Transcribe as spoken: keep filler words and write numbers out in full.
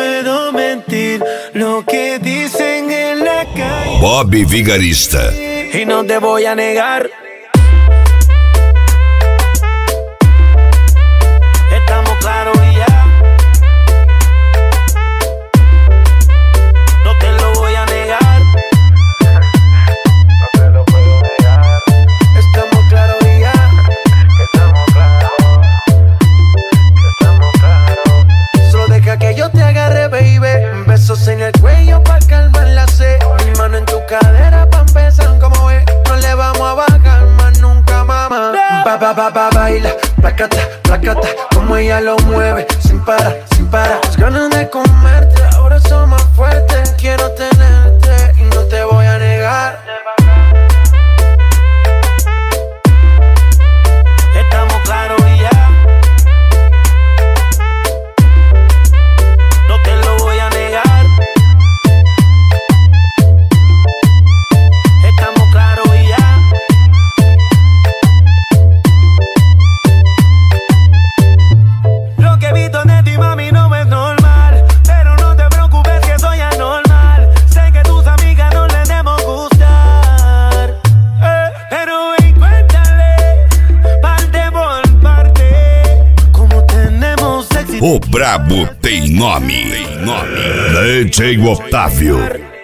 puedo mentir lo que dicen en la calle. Bobby Vigarista. Y no te voy a negar. Estamos claros y ya. No te lo voy a negar. No te lo puedo negar. Estamos claros y ya. Estamos claros. Estamos claros. Solo deja que yo te agarre, baby. Besos en el cuello pa' calmar la sed. Mi mano en tu cadera pa' empezar, como ves. No le vamos a bajar más nunca, mamá. Ba, ba, ba, ba, baila, placata, placata. Como ella lo mueve, sin parar, sin parar. Las ganas de comerte, ahora son más fuertes. Quiero tenerte y no te voy a negar. Estamos claros y ya. No te lo voy a negar. Estamos claros y ya. Lo que he visto de ti, mami, no es normal. Pero no te preocupes que soy anormal. Sé que tus amigas no les debemos gustar, eh, pero ven, cuéntale parte por parte como tenemos éxito. O brabo tem nome. Tem nome. D J Otávio.